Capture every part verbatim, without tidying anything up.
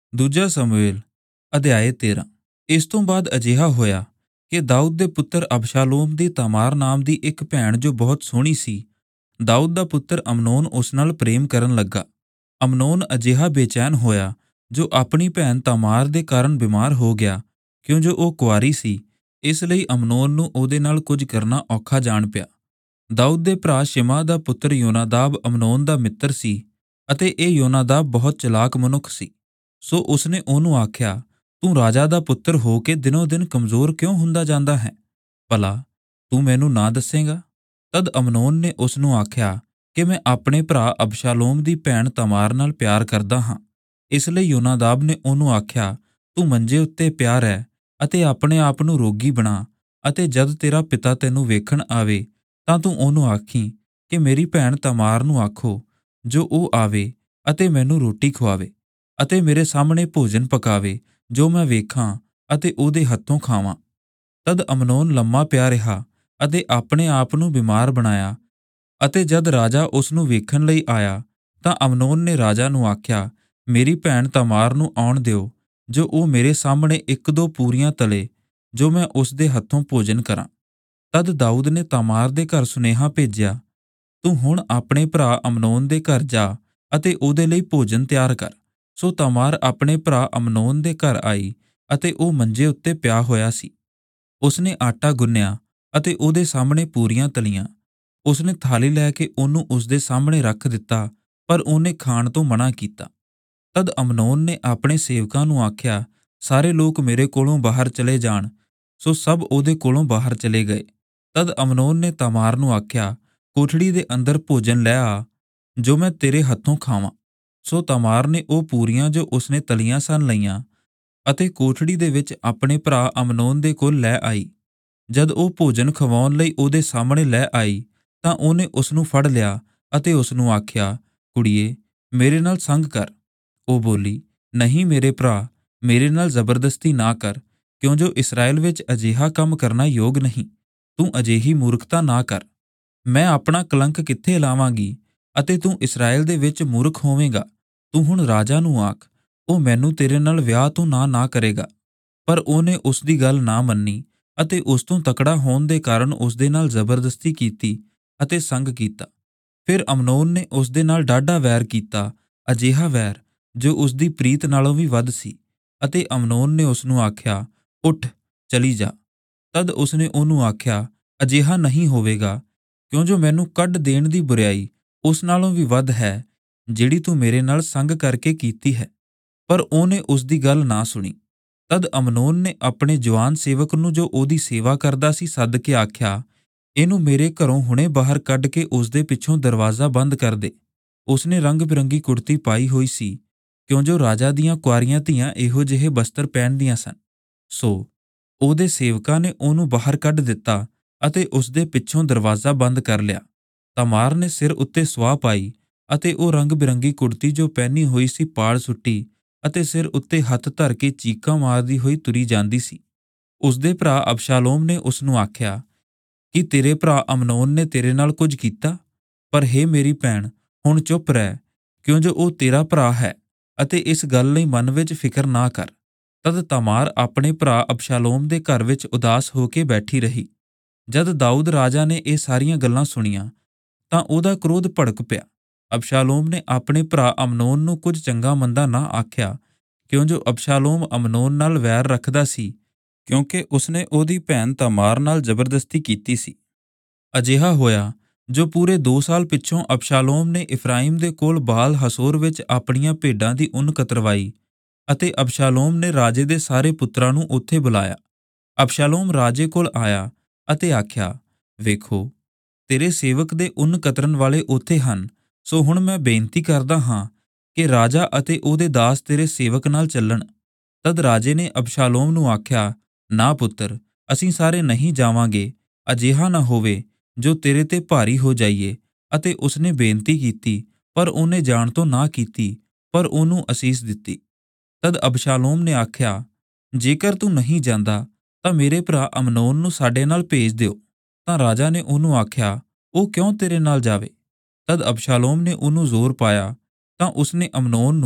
ਦੂਜਾ ਸਮੂਏਲ ਅਧਿਆਇ ਤੇਰਾਂ। ਇਸ ਤੋਂ ਬਾਅਦ ਅਜਿਹਾ ਹੋਇਆ ਕਿ ਦਾਊਦ ਦੇ ਪੁੱਤਰ ਅਬਸ਼ਾਲੋਮ ਦੀ ਤਾਮਾਰ ਨਾਮ ਦੀ ਇੱਕ ਭੈਣ ਜੋ ਬਹੁਤ ਸੋਹਣੀ ਸੀ, ਦਾਊਦ ਦਾ ਪੁੱਤਰ ਅਮਨੋਨ ਉਸ ਨਾਲ ਪ੍ਰੇਮ ਕਰਨ ਲੱਗਾ। ਅਮਨੋਨ ਅਜਿਹਾ ਬੇਚੈਨ ਹੋਇਆ ਜੋ ਆਪਣੀ ਭੈਣ ਤਾਮਾਰ ਦੇ ਕਾਰਨ ਬਿਮਾਰ ਹੋ ਗਿਆ, ਕਿਉਂ ਜੋ ਉਹ ਕੁਆਰੀ ਸੀ। ਇਸ ਲਈ ਅਮਨੋਨ ਨੂੰ ਉਹਦੇ ਨਾਲ ਕੁਝ ਕਰਨਾ ਔਖਾ ਜਾਣ ਪਿਆ। ਦਾਊਦ ਦੇ ਭਰਾ ਸ਼ਿਮਾ ਦਾ ਪੁੱਤਰ ਯੋਨਾਦਾਬ ਅਮਨੋਨ ਦਾ ਮਿੱਤਰ ਸੀ, ਅਤੇ ਇਹ ਯੋਨਾਦਾਬ ਬਹੁਤ ਚਲਾਕ ਮਨੁੱਖ ਸੀ। ਸੋ ਉਸਨੇ ਉਹਨੂੰ ਆਖਿਆ, ਤੂੰ ਰਾਜਾ ਦਾ ਪੁੱਤਰ ਹੋ ਕੇ ਦਿਨੋਂ ਦਿਨ ਕਮਜ਼ੋਰ ਕਿਉਂ ਹੁੰਦਾ ਜਾਂਦਾ ਹੈ? ਭਲਾ ਤੂੰ ਮੈਨੂੰ ਨਾ ਦੱਸੇਂਗਾ? ਤਦ ਅਮਨੋਨ ਨੇ ਉਸਨੂੰ ਆਖਿਆ ਕਿ ਮੈਂ ਆਪਣੇ ਭਰਾ ਅਬਸ਼ਾਲੋਮ ਦੀ ਭੈਣ ਤਾਮਾਰ ਨਾਲ ਪਿਆਰ ਕਰਦਾ ਹਾਂ। ਇਸ ਲਈ ਯੋਨਾਦਾਬ ਨੇ ਉਹਨੂੰ ਆਖਿਆ, ਤੂੰ ਮੰਜੇ ਉੱਤੇ ਪਿਆ ਰਹਿ ਅਤੇ ਆਪਣੇ ਆਪ ਨੂੰ ਰੋਗੀ ਬਣਾ, ਅਤੇ ਜਦ ਤੇਰਾ ਪਿਤਾ ਤੈਨੂੰ ਵੇਖਣ ਆਵੇ ਤਾਂ ਤੂੰ ਉਹਨੂੰ ਆਖੀਂ ਕਿ ਮੇਰੀ ਭੈਣ ਤਾਮਾਰ ਨੂੰ ਆਖੋ ਜੋ ਉਹ ਆਵੇ ਅਤੇ ਮੈਨੂੰ ਰੋਟੀ ਖਵਾਵੇ ਅਤੇ ਮੇਰੇ ਸਾਹਮਣੇ ਭੋਜਨ ਪਕਾਵੇ ਜੋ ਮੈਂ ਵੇਖਾਂ ਅਤੇ ਉਹਦੇ ਹੱਥੋਂ ਖਾਵਾਂ। ਤਦ ਅਮਨੋਨ ਲੰਮਾ ਪਿਆ ਰਿਹਾ ਅਤੇ ਆਪਣੇ ਆਪ ਨੂੰ ਬਿਮਾਰ ਬਣਾਇਆ। ਅਤੇ ਜਦ ਰਾਜਾ ਉਸ ਨੂੰ ਵੇਖਣ ਲਈ ਆਇਆ ਤਾਂ ਅਮਨੋਨ ਨੇ ਰਾਜਾ ਨੂੰ ਆਖਿਆ, ਮੇਰੀ ਭੈਣ ਤਾਮਾਰ ਨੂੰ ਆਉਣ ਦਿਓ, ਜੋ ਉਹ ਮੇਰੇ ਸਾਹਮਣੇ ਇੱਕ ਦੋ ਪੂਰੀਆਂ ਤਲੇ, ਜੋ ਮੈਂ ਉਸ ਦੇ ਹੱਥੋਂ ਭੋਜਨ ਕਰਾਂ। ਤਦ ਦਾਊਦ ਨੇ ਤਾਮਾਰ ਦੇ ਘਰ ਸੁਨੇਹਾ ਭੇਜਿਆ, ਤੂੰ ਹੁਣ ਆਪਣੇ ਭਰਾ ਅਮਨੋਨ ਦੇ ਘਰ ਜਾ ਅਤੇ ਉਹਦੇ ਲਈ ਭੋਜਨ ਤਿਆਰ ਕਰ। ਸੋ ਤਾਮਾਰ ਆਪਣੇ ਭਰਾ ਅਮਨੋਨ ਦੇ ਘਰ ਆਈ ਅਤੇ ਉਹ ਮੰਜੇ ਉੱਤੇ ਪਿਆ ਹੋਇਆ ਸੀ। ਉਸਨੇ ਆਟਾ ਗੁੰਨਿਆ ਅਤੇ ਉਹਦੇ ਸਾਹਮਣੇ ਪੂਰੀਆਂ ਤਲੀਆਂ। ਉਸਨੇ ਥਾਲੀ ਲੈ ਕੇ ਉਹਨੂੰ ਉਸਦੇ ਸਾਹਮਣੇ ਰੱਖ ਦਿੱਤਾ, ਪਰ ਉਹਨੇ ਖਾਣ ਤੋਂ ਮਨਾ ਕੀਤਾ। ਤਦ ਅਮਨੋਨ ਨੇ ਆਪਣੇ ਸੇਵਕਾਂ ਨੂੰ ਆਖਿਆ, ਸਾਰੇ ਲੋਕ ਮੇਰੇ ਕੋਲੋਂ ਬਾਹਰ ਚਲੇ ਜਾਣ। ਸੋ ਸਭ ਉਹਦੇ ਕੋਲੋਂ ਬਾਹਰ ਚਲੇ ਗਏ। ਤਦ ਅਮਨੋਨ ਨੇ ਤਾਮਾਰ ਨੂੰ ਆਖਿਆ, ਕੋਠੜੀ ਦੇ ਅੰਦਰ ਭੋਜਨ ਲੈ ਆ ਜੋ ਮੈਂ ਤੇਰੇ ਹੱਥੋਂ ਖਾਵਾਂ। ਸੋ ਤਾਮਾਰ ਨੇ ਉਹ ਪੂਰੀਆਂ ਜੋ ਉਸਨੇ ਤਲੀਆਂ ਸਨ ਲਈਆਂ ਅਤੇ ਕੋਠੜੀ ਦੇ ਵਿੱਚ ਆਪਣੇ ਭਰਾ ਅਮਨੋਨ ਦੇ ਕੋਲ ਲੈ ਆਈ। ਜਦ ਉਹ ਭੋਜਨ ਖਵਾਉਣ ਲਈ ਉਹਦੇ ਸਾਹਮਣੇ ਲੈ ਆਈ ਤਾਂ ਉਹਨੇ ਉਸਨੂੰ ਫੜ ਲਿਆ ਅਤੇ ਉਸਨੂੰ ਆਖਿਆ, ਕੁੜੀਏ, ਮੇਰੇ ਨਾਲ ਸੰਗ ਕਰ। ਉਹ ਬੋਲੀ, ਨਹੀਂ ਮੇਰੇ ਭਰਾ, ਮੇਰੇ ਨਾਲ ਜ਼ਬਰਦਸਤੀ ਨਾ ਕਰ, ਕਿਉਂ ਜੋ ਇਸਰਾਏਲ ਵਿੱਚ ਅਜਿਹਾ ਕੰਮ ਕਰਨਾ ਯੋਗ ਨਹੀਂ। ਤੂੰ ਅਜਿਹੀ ਮੂਰਖਤਾ ਨਾ ਕਰ। ਮੈਂ ਆਪਣਾ ਕਲੰਕ ਕਿੱਥੇ ਲਾਵਾਂਗੀ ਅਤੇ ਤੂੰ ਇਸਰਾਏਲ ਦੇ ਵਿੱਚ ਮੂਰਖ ਹੋਵੇਂਗਾ। ਤੂੰ ਹੁਣ ਰਾਜਾ ਨੂੰ ਆਖ, ਉਹ ਮੈਨੂੰ ਤੇਰੇ ਨਾਲ ਵਿਆਹ ਤੋਂ ਨਾ ਨਾ ਕਰੇਗਾ। ਪਰ ਉਹਨੇ ਉਸ ਦੀ ਗੱਲ ਨਾ ਮੰਨੀ ਅਤੇ ਉਸ ਤੋਂ ਤਕੜਾ ਹੋਣ ਦੇ ਕਾਰਨ ਉਸ ਦੇ ਨਾਲ ਜ਼ਬਰਦਸਤੀ ਕੀਤੀ ਅਤੇ ਸੰਗ ਕੀਤਾ। ਫਿਰ ਅਮਨੋਨ ਨੇ ਉਸ ਦੇ ਨਾਲ ਡਾਢਾ ਵੈਰ ਕੀਤਾ, ਅਜਿਹਾ ਵੈਰ ਜੋ ਉਸ ਦੀ ਪ੍ਰੀਤ ਨਾਲੋਂ ਵੀ ਵੱਧ ਸੀ। ਅਤੇ ਅਮਨੋਨ ਨੇ ਉਸ ਨੂੰ ਆਖਿਆ, ਉੱਠ, ਚਲੀ ਜਾ। ਤਦ ਉਸਨੇ ਉਹਨੂੰ ਆਖਿਆ, ਅਜਿਹਾ ਨਹੀਂ ਹੋਵੇਗਾ, ਕਿਉਂ ਜੋ ਮੈਨੂੰ ਕੱਢ ਦੇਣ ਦੀ ਬੁਰਾਈ ਉਸ ਨਾਲੋਂ ਵੀ ਵੱਧ ਹੈ ਜਿਹੜੀ ਤੂੰ ਮੇਰੇ ਨਾਲ ਸੰਗ ਕਰਕੇ ਕੀਤੀ ਹੈ। ਪਰ ਉਹਨੇ ਉਸ ਦੀ ਗੱਲ ਨਾ ਸੁਣੀ। ਤਦ ਅਮਨੋਨ ਨੇ ਆਪਣੇ ਜਵਾਨ ਸੇਵਕ ਨੂੰ ਜੋ ਉਹਦੀ ਸੇਵਾ ਕਰਦਾ ਸੀ ਸੱਦ ਕੇ ਆਖਿਆ, ਇਹਨੂੰ ਮੇਰੇ ਘਰੋਂ ਹੁਣੇ ਬਾਹਰ ਕੱਢ ਕੇ ਉਸ ਦੇ ਪਿੱਛੋਂ ਦਰਵਾਜ਼ਾ ਬੰਦ ਕਰ ਦੇ। ਉਸਨੇ ਰੰਗ ਬਿਰੰਗੀ ਕੁੜਤੀ ਪਾਈ ਹੋਈ ਸੀ, ਕਿਉਂ ਜੋ ਰਾਜਾ ਦੀਆਂ ਕੁਆਰੀਆਂ ਧੀਆਂ ਇਹੋ ਜਿਹੇ ਬਸਤਰ ਪਹਿਨਦੀਆਂ ਸਨ। ਸੋ ਉਹਦੇ ਸੇਵਕਾਂ ਨੇ ਉਹਨੂੰ ਬਾਹਰ ਕੱਢ ਦਿੱਤਾ ਅਤੇ ਉਸ ਦੇ ਪਿੱਛੋਂ ਦਰਵਾਜ਼ਾ ਬੰਦ ਕਰ ਲਿਆ। ਤਾਮਾਰ ਨੇ ਸਿਰ ਉੱਤੇ ਸੁਆਹ ਪਾਈ ਅਤੇ ਉਹ ਰੰਗ ਬਿਰੰਗੀ ਕੁੜਤੀ ਜੋ ਪਹਿਨੀ ਹੋਈ ਸੀ ਪਾੜ ਸੁੱਟੀ ਅਤੇ ਸਿਰ ਉੱਤੇ ਹੱਥ ਧਰ ਕੇ ਚੀਕਾਂ ਮਾਰਦੀ ਹੋਈ ਤੁਰੀ ਜਾਂਦੀ ਸੀ। ਉਸਦੇ ਭਰਾ ਅਬਸ਼ਾਲੋਮ ਨੇ ਉਸਨੂੰ ਆਖਿਆ, ਕੀ ਤੇਰੇ ਭਰਾ ਅਮਨੋਨ ਨੇ ਤੇਰੇ ਨਾਲ ਕੁਝ ਕੀਤਾ? ਪਰ ਹੇ ਮੇਰੀ ਭੈਣ, ਹੁਣ ਚੁੱਪ ਰਹਿ, ਕਿਉਂ ਜੋ ਉਹ ਤੇਰਾ ਭਰਾ ਹੈ ਅਤੇ ਇਸ ਗੱਲ ਲਈ ਮਨ ਵਿੱਚ ਫਿਕਰ ਨਾ ਕਰ। ਤਦ ਤਾਮਾਰ ਆਪਣੇ ਭਰਾ ਅਬਸ਼ਾਲੋਮ ਦੇ ਘਰ ਵਿੱਚ ਉਦਾਸ ਹੋ ਕੇ ਬੈਠੀ ਰਹੀ। ਜਦ ਦਾਊਦ ਰਾਜਾ ਨੇ ਇਹ ਸਾਰੀਆਂ ਗੱਲਾਂ ਸੁਣੀਆਂ ਤਾਂ ਉਹਦਾ ਕ੍ਰੋਧ ਭੜਕ ਪਿਆ। ਅਬਸ਼ਾਲੋਮ ਨੇ ਆਪਣੇ ਭਰਾ ਅਮਨੋਨ ਨੂੰ ਕੁਝ ਚੰਗਾ ਮੰਦਾ ਨਾ ਆਖਿਆ, ਕਿਉਂ ਜੋ ਅਬਸ਼ਾਲੋਮ ਅਮਨੋਨ ਨਾਲ ਵੈਰ ਰੱਖਦਾ ਸੀ, ਕਿਉਂਕਿ ਉਸਨੇ ਉਹਦੀ ਭੈਣ ਤਾਮਾਰ ਨਾਲ ਜ਼ਬਰਦਸਤੀ ਕੀਤੀ ਸੀ। ਅਜਿਹਾ ਹੋਇਆ ਜੋ ਪੂਰੇ ਦੋ ਸਾਲ ਪਿੱਛੋਂ ਅਬਸ਼ਾਲੋਮ ਨੇ ਇਫਰਾਈਮ ਦੇ ਕੋਲ ਬਾਲ ਹਸੋਰ ਵਿੱਚ ਆਪਣੀਆਂ ਭੇਡਾਂ ਦੀ ਉੱਨ ਕਤਰਵਾਈ ਅਤੇ ਅਬਸ਼ਾਲੋਮ ਨੇ ਰਾਜੇ ਦੇ ਸਾਰੇ ਪੁੱਤਰਾਂ ਨੂੰ ਉੱਥੇ ਬੁਲਾਇਆ। ਅਬਸ਼ਾਲੋਮ ਰਾਜੇ ਕੋਲ ਆਇਆ ਅਤੇ ਆਖਿਆ, ਵੇਖੋ, ਤੇਰੇ ਸੇਵਕ ਦੇ ਉੱਨ ਕਤਰਨ ਵਾਲੇ ਉੱਥੇ ਹਨ। ਸੋ ਹੁਣ ਮੈਂ ਬੇਨਤੀ ਕਰਦਾ ਹਾਂ ਕਿ ਰਾਜਾ ਅਤੇ ਉਹਦੇ ਦਾਸ ਤੇਰੇ ਸੇਵਕ ਨਾਲ ਚੱਲਣ। ਤਦ ਰਾਜੇ ਨੇ ਅਬਸ਼ਾਲੋਮ ਨੂੰ ਆਖਿਆ, ਨਾ ਪੁੱਤਰ, ਅਸੀਂ ਸਾਰੇ ਨਹੀਂ ਜਾਵਾਂਗੇ। ਅਜਿਹਾ ਨਾ ਹੋਵੇ ਜੋ ਤੇਰੇ ਤੇ ਭਾਰੀ ਹੋ ਜਾਈਏ। ਅਤੇ ਉਸਨੇ ਬੇਨਤੀ ਕੀਤੀ, ਪਰ ਉਹਨੇ ਜਾਣ ਤੋਂ ਨਾ ਕੀਤੀ, ਪਰ ਉਹਨੂੰ ਅਸੀਸ ਦਿੱਤੀ। ਤਦ ਅਬਸ਼ਾਲੋਮ ਨੇ ਆਖਿਆ, ਜੇਕਰ ਤੂੰ ਨਹੀਂ ਜਾਂਦਾ ਤਾਂ ਮੇਰੇ ਭਰਾ ਅਮਨੋਨ ਨੂੰ ਸਾਡੇ ਨਾਲ ਭੇਜ ਦਿਓ। ਤਾਂ ਰਾਜਾ ਨੇ ਉਹਨੂੰ ਆਖਿਆ, ਉਹ ਕਿਉਂ ਤੇਰੇ ਨਾਲ ਜਾਵੇ? ਤਦ ਅਬਸ਼ਾਲੋਮ ਨੇ ਉਹਨੂੰ ਜ਼ੋਰ ਪਾਇਆ ਤਾਂ ਉਸਨੇ ਅਮਨੋਨ ਨੂੰ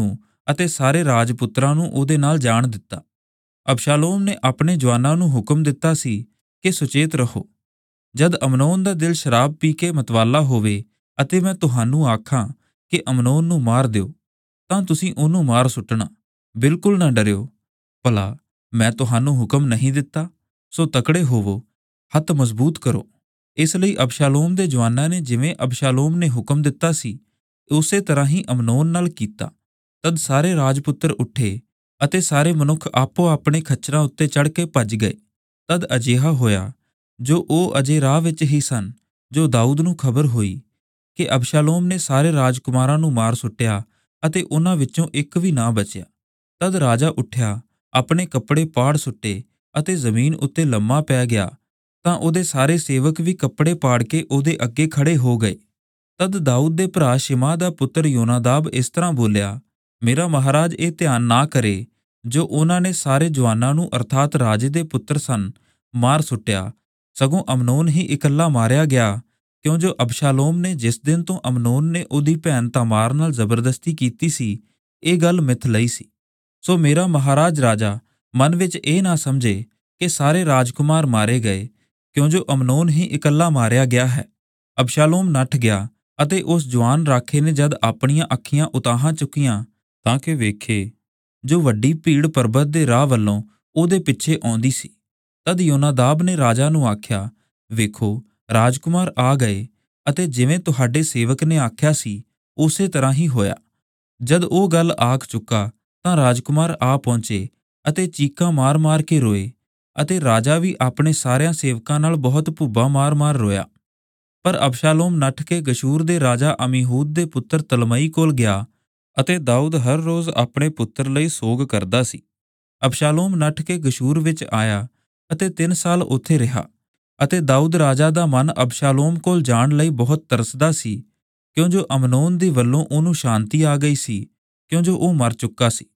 ਅਤੇ ਸਾਰੇ ਰਾਜਪੁੱਤਰਾਂ ਨੂੰ ਉਹਦੇ ਨਾਲ ਜਾਣ ਦਿੱਤਾ। ਅਬਸ਼ਾਲੋਮ ਨੇ ਆਪਣੇ ਜਵਾਨਾਂ ਨੂੰ ਹੁਕਮ ਦਿੱਤਾ ਸੀ ਕਿ ਸੁਚੇਤ ਰਹੋ। ਜਦ ਅਮਨੋਨ ਦਾ ਦਿਲ ਸ਼ਰਾਬ ਪੀ ਕੇ ਮਤਵਾਲਾ ਹੋਵੇ ਅਤੇ ਮੈਂ ਤੁਹਾਨੂੰ ਆਖਾਂ ਕਿ ਅਮਨੋਨ ਨੂੰ ਮਾਰ ਦਿਓ, ਤਾਂ ਤੁਸੀਂ ਉਹਨੂੰ ਮਾਰ ਸੁੱਟਣਾ। ਬਿਲਕੁਲ ਨਾ ਡਰਿਓ। ਭਲਾ ਮੈਂ ਤੁਹਾਨੂੰ ਹੁਕਮ ਨਹੀਂ ਦਿੱਤਾ? ਸੋ ਤਕੜੇ ਹੋਵੋ, ਹੱਥ ਮਜ਼ਬੂਤ ਕਰੋ। ਇਸ ਲਈ ਅਬਸ਼ਾਲੋਮ ਦੇ ਜਵਾਨਾਂ ਨੇ ਜਿਵੇਂ ਅਬਸ਼ਾਲੋਮ ਨੇ ਹੁਕਮ ਦਿੱਤਾ ਸੀ, ਉਸੇ ਤਰ੍ਹਾਂ ਹੀ ਅਮਨੋਨ ਨਾਲ ਕੀਤਾ। ਤਦ ਸਾਰੇ ਰਾਜਪੁੱਤਰ ਉੱਠੇ ਅਤੇ ਸਾਰੇ ਮਨੁੱਖ ਆਪੋ ਆਪਣੇ ਖੱਚਰਾਂ ਉੱਤੇ ਚੜ੍ਹ ਕੇ ਭੱਜ ਗਏ। ਤਦ ਅਜਿਹਾ ਹੋਇਆ, ਜੋ ਉਹ ਅਜੇ ਰਾਹ ਵਿੱਚ ਹੀ ਸਨ, ਜੋ ਦਾਊਦ ਨੂੰ ਖਬਰ ਹੋਈ ਕਿ ਅਬਸ਼ਾਲੋਮ ਨੇ ਸਾਰੇ ਰਾਜਕੁਮਾਰਾਂ ਨੂੰ ਮਾਰ ਸੁੱਟਿਆ ਅਤੇ ਉਹਨਾਂ ਵਿੱਚੋਂ ਇੱਕ ਵੀ ਨਾ ਬਚਿਆ। ਤਦ ਰਾਜਾ ਉੱਠਿਆ, ਆਪਣੇ ਕੱਪੜੇ ਪਾੜ ਸੁੱਟੇ ਅਤੇ ਜ਼ਮੀਨ ਉੱਤੇ ਲੰਮਾ ਪੈ ਗਿਆ। ਤਾਂ ਉਹਦੇ ਸਾਰੇ ਸੇਵਕ ਵੀ ਕੱਪੜੇ ਪਾੜ ਕੇ ਉਹਦੇ ਅੱਗੇ ਖੜੇ ਹੋ ਗਏ। ਤਦ ਦਾਊਦ ਦੇ ਭਰਾ ਸ਼ਿਮਾ ਦਾ ਪੁੱਤਰ ਯੋਨਾਦਾਬ ਇਸ ਤਰ੍ਹਾਂ ਬੋਲਿਆ, ਮੇਰਾ ਮਹਾਰਾਜ ਇਹ ਧਿਆਨ ਨਾ ਕਰੇ ਜੋ ਉਹਨਾਂ ਨੇ ਸਾਰੇ ਜਵਾਨਾਂ ਨੂੰ ਅਰਥਾਤ ਰਾਜੇ ਦੇ ਪੁੱਤਰ ਸਨ ਮਾਰ ਸੁੱਟਿਆ, ਸਗੋਂ ਅਮਨੋਨ ਹੀ ਇਕੱਲਾ ਮਾਰਿਆ ਗਿਆ, ਕਿਉਂ ਜੋ ਅਬਸ਼ਾਲੋਮ ਨੇ ਜਿਸ ਦਿਨ ਤੋਂ ਅਮਨੋਨ ਨੇ ਉਹਦੀ ਭੈਣ ਤਾਮਾਰ ਨਾਲ ਜ਼ਬਰਦਸਤੀ ਕੀਤੀ ਸੀ, ਇਹ ਗੱਲ ਮਿਥ ਲਈ ਸੀ। ਸੋ ਮੇਰਾ ਮਹਾਰਾਜ ਰਾਜਾ ਮਨ ਵਿੱਚ ਇਹ ਨਾ ਸਮਝੇ ਕਿ ਸਾਰੇ ਰਾਜਕੁਮਾਰ ਮਾਰੇ ਗਏ, ਕਿਉਂ ਜੋ ਅਮਨੋਨ ਹੀ ਇਕੱਲਾ ਮਾਰਿਆ ਗਿਆ ਹੈ। ਅਬਸ਼ਾਲੋਮ ਨੱਠ ਗਿਆ ਅਤੇ ਉਸ ਜਵਾਨ ਰਾਖੇ ਨੇ ਜਦ ਆਪਣੀਆਂ ਅੱਖੀਆਂ ਉਤਾਹਾਂ ਚੁੱਕੀਆਂ ਤਾਂ ਕਿ ਵੇਖੇ, ਜੋ ਵੱਡੀ ਭੀੜ ਪਰਬਤ ਦੇ ਰਾਹ ਵੱਲੋਂ ਉਹਦੇ ਪਿੱਛੇ ਆਉਂਦੀ ਸੀ। ਤਦ ਯੋਨਾਦਾਬ ਨੇ ਰਾਜਾ ਨੂੰ ਆਖਿਆ, ਵੇਖੋ ਰਾਜਕੁਮਾਰ ਆ ਗਏ ਅਤੇ ਜਿਵੇਂ ਤੁਹਾਡੇ ਸੇਵਕ ਨੇ ਆਖਿਆ ਸੀ ਉਸੇ ਤਰ੍ਹਾਂ ਹੀ ਹੋਇਆ। ਜਦ ਉਹ ਗੱਲ ਆਖ ਚੁੱਕਾ ਤਾਂ ਰਾਜਕੁਮਾਰ ਆ ਪਹੁੰਚੇ ਅਤੇ ਚੀਕਾਂ ਮਾਰ-ਮਾਰ ਕੇ ਰੋਏ ਅਤੇ ਰਾਜਾ ਵੀ ਆਪਣੇ ਸਾਰਿਆਂ ਸੇਵਕਾਂ ਨਾਲ ਬਹੁਤ ਭੁੱਬਾਂ ਮਾਰ-ਮਾਰ ਰੋਇਆ। ਪਰ ਅਬਸ਼ਾਲੋਮ ਨੱਠ ਕੇ ਗਸ਼ੂਰ ਦੇ ਰਾਜਾ ਅਮੀਹੂਦ ਦੇ ਪੁੱਤਰ ਤਲਮਈ ਕੋਲ ਗਿਆ ਅਤੇ ਦਾਊਦ ਹਰ ਰੋਜ਼ ਆਪਣੇ ਪੁੱਤਰ ਲਈ ਸੋਗ ਕਰਦਾ ਸੀ। ਅਬਸ਼ਾਲੋਮ ਨੱਠ ਕੇ ਗਸ਼ੂਰ ਵਿੱਚ ਆਇਆ ਅਤੇ ਤਿੰਨ ਸਾਲ ਉੱਥੇ ਰਿਹਾ ਅਤੇ ਦਾਊਦ ਰਾਜਾ ਦਾ ਮਨ ਅਬਸ਼ਾਲੋਮ ਕੋਲ ਜਾਣ ਲਈ ਬਹੁਤ ਤਰਸਦਾ ਸੀ, ਕਿਉਂ ਜੋ ਅਮਨੋਨ ਦੀ ਵੱਲੋਂ ਉਹਨੂੰ ਸ਼ਾਂਤੀ ਆ ਗਈ ਸੀ, ਕਿਉਂ ਜੋ ਉਹ ਮਰ ਚੁੱਕਾ ਸੀ।